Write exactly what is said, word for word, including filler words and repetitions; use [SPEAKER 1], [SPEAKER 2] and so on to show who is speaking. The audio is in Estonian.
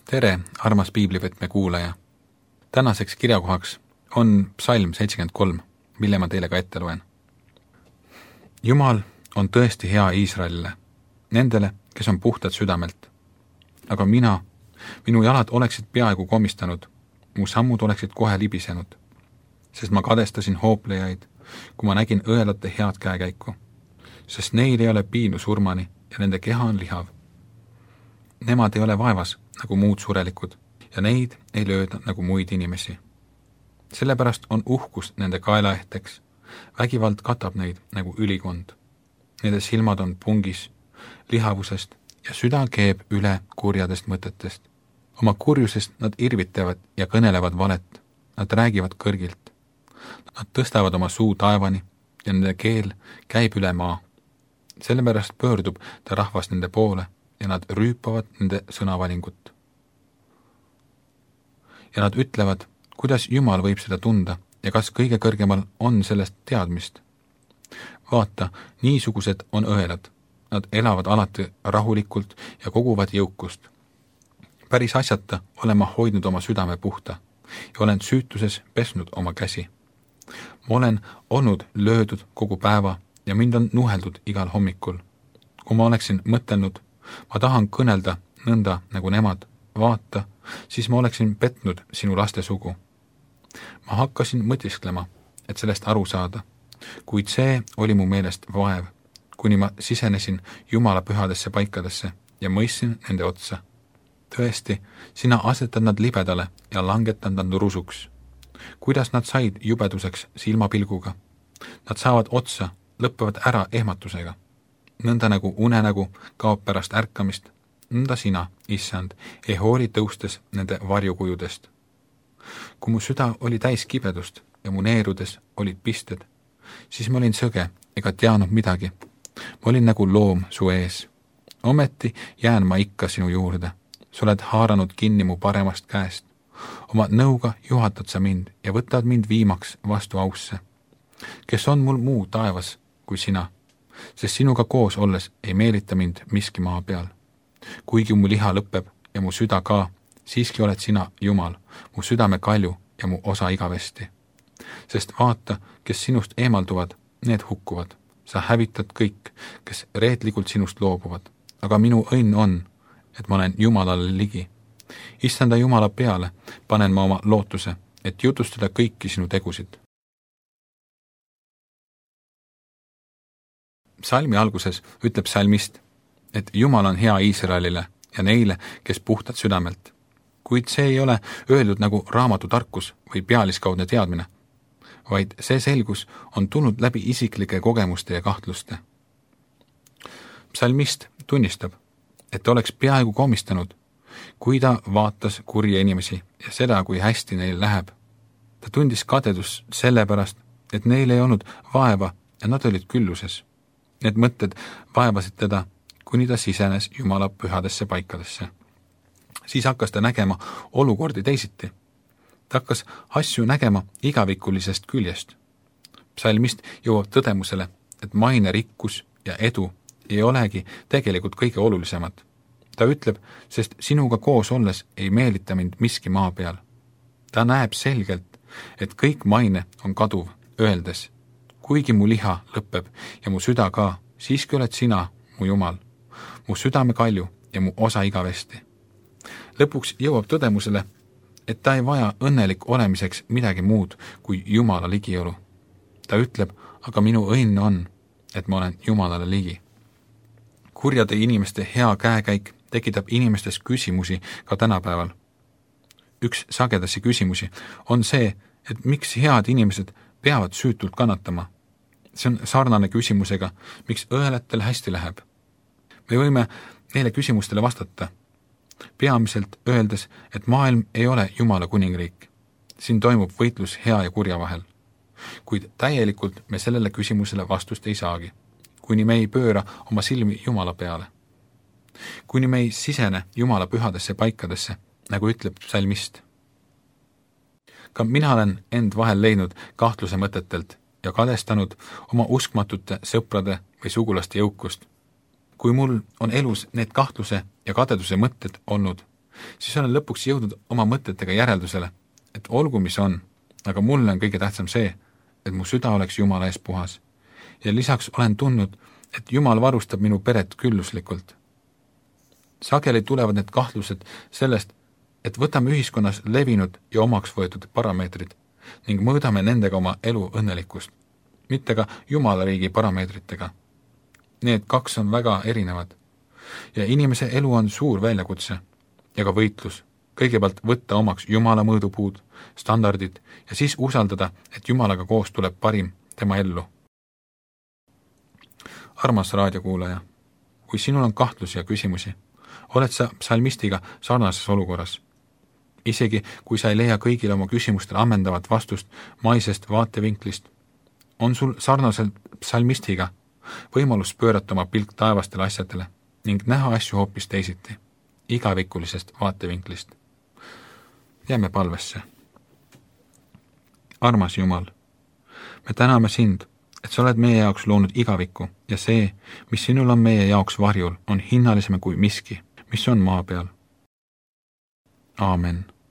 [SPEAKER 1] tere, armas piiblivõtme kuulaja! Tänaseks kirjakohaks on psalm seitsekümmend kolm, mille ma teile ka ette loen. Jumal on tõesti hea Iisraelile, nendele, kes on puhtad südamelt. Aga mina, minu jalad oleksid peaaegu komistanud, mu sammud oleksid kohe libisenud, sest ma kadestasin hooplejaid, kui ma nägin õelate head käekäiku, sest neil ei ole piinu surmani ja nende keha on lihav. Nemad ei ole vaevas nagu muud surelikud ja neid ei lööda nagu muid inimesi. Sellepärast on uhkus nende kaelaehteks, vägivald katab neid nagu ülikond. Nende silmad on pungis, lihavusest ja süda keeb üle kurjadest mõtetest. Oma kurjusest nad irvitavad ja kõnelevad valet, nad räägivad kõrgilt. Nad tõstavad oma suu taevani ja nende keel käib üle maa. Sellepärast pöördub ta rahvas nende poole ja nad rüüpavad nende sõnavalingut. Ja nad ütlevad, kuidas Jumal võib seda tunda ja kas kõige kõrgemal on sellest teadmist. Vaata, niisugused on õelad. Nad elavad alati rahulikult ja koguvad jõukust. Päris asjata olen ma hoidnud oma südame puhta ja olen süütuses pesnud oma käsi. Ma olen olnud löödud kogu päeva ja mind on nuheldud igal hommikul. Kui ma oleksin mõtelnud, ma tahan kõnelda nõnda nagu nemad, vaata, siis ma oleksin petnud sinu laste sugu. Ma hakkasin mõtisklema, et sellest aru saada, kuid see oli mu meelest vaev, kuni ma sisenesin Jumala pühadesse paikadesse ja mõistsin nende otsa. Tõesti, sina asetad nad libedale ja langetad nad rusuks. Kuidas nad said jubeduseks silmapilguga? Nad saavad otsa, lõppevad ära ehmatusega. Nõnda nagu unenägu kaob pärast ärkamist, nõnda sina, issand, ei hooli tõustes nende varjukujudest. Kui mu süda oli täis kibedust ja mu neerudes olid pisted, siis ma olin sõge ega teadnud midagi. Ma olin nagu loom su ees. Ometi jään ma ikka sinu juurde. Sa oled haaranud kinni mu paremast käest. Oma nõuga juhatad sa mind ja võtad mind viimaks vastu ausse. Kes on mul muu taevas kui sina, sest sinuga koos olles ei meelita mind miski maa peal. Kuigi mu liha lõpeb ja mu süda ka, siiski oled sina, Jumal, mu südame kalju ja mu osa igavesti. Sest vaata, kes sinust eemalduvad, need hukkuvad. Sa hävitad kõik, kes reetlikult sinust loobuvad. Aga minu õnn on, et ma olen Jumalale ligi. Issanda Jumala peale panen ma oma lootuse, et jutustada kõiki sinu tegusid. Psalmi alguses ütleb psalmist, et Jumal on hea Iisraelile ja neile, kes puhtad südamelt. Kuid see ei ole öeldud nagu raamatu tarkus või pealiskaudne teadmine, vaid see selgus on tulnud läbi isiklike kogemuste ja kahtluste. Psalmist tunnistab, et oleks peaaegu komistanud, kui ta vaatas kurje inimesi ja seda, kui hästi neil läheb. Ta tundis kadedus sellepärast, et neil ei olnud vaeva ja nad olid külluses. Need mõtted vaevasid teda, kuni ta sisenes Jumala pühadesse paikadesse. Siis hakkas ta nägema olukordi teisiti. Ta hakkas asju nägema igavikulisest küljest. Psalmist jõuab tõdemusele, et maine rikkus ja edu ei olegi tegelikult kõige olulisemad. Ta ütleb, sest sinuga koos olles ei meelita mind miski maa peal. Ta näeb selgelt, et kõik maine on kaduv, öeldes, kuigi mu liha lõpeb ja mu süda ka, siiski oled sina, mu Jumal, mu südame kalju ja mu osa igavesti. Lõpuks jõuab tõdemusele, et ta ei vaja õnnelik olemiseks midagi muud kui Jumala ligiolu. Ta ütleb, aga minu õnn on, et ma olen Jumalale ligi. Kurjade inimeste hea käekäik tekitab inimestes küsimusi ka tänapäeval. Üks sagedasi küsimusi on see, et miks head inimesed peavad süütult kannatama. See on sarnane küsimusega, miks õelatel hästi läheb. Me võime neile küsimustele vastata, peamiselt öeldes, et maailm ei ole Jumala kuningriik. Siin toimub võitlus hea ja kurja vahel. Kuid täielikult me sellele küsimusele vastust ei saagi, kuni me ei pööra oma silmi Jumala peale. Kuni me ei sisene Jumala pühadesse paikadesse, nagu ütleb psalmist. Ka mina olen end vahel leidnud kahtluse mõtetelt ja kadestanud oma uskmatute sõprade või sugulaste jõukust. Kui mul on elus need kahtluse ja kadeduse mõtted olnud, siis olen lõpuks jõudnud oma mõtetega järeldusele, et olgu mis on, aga mulle on kõige tähtsam see, et mu süda oleks Jumala ees puhas. Ja lisaks olen tundnud, et Jumal varustab minu peret külluslikult. Sageli tulevad need kahtlused sellest, et võtame ühiskonnas levinud ja omaks võetud parameetrid ning mõõdame nendega oma elu õnnelikkust, mitte ka Jumala riigi parameetritega. Need kaks on väga erinevad ja inimese elu on suur väljakutse ja ka võitlus. Kõigepealt võtta omaks Jumala mõõdupuud, standardid ja siis usaldada, et Jumalaga koos tuleb parim tema ellu. Armas raadiokuulaja, kui sinul on kahtlusi ja küsimusi, oled sa psalmistiga sarnases olukorras. Isegi kui sa ei leia kõigile oma küsimustele ammendavat vastust maisest vaatevinklist, on sul sarnaselt psalmistiga võimalus pöörata oma pilk taevastele asjadele ning näha asju hoopis teisiti, igavikulisest vaatevinklist. Jääme palvesse. Armas Jumal, me täname sind, et sa oled meie jaoks loonud igavikku ja see, mis sinul on meie jaoks varjul, on hinnalisem kui miski, mis on maa peal. Aamen.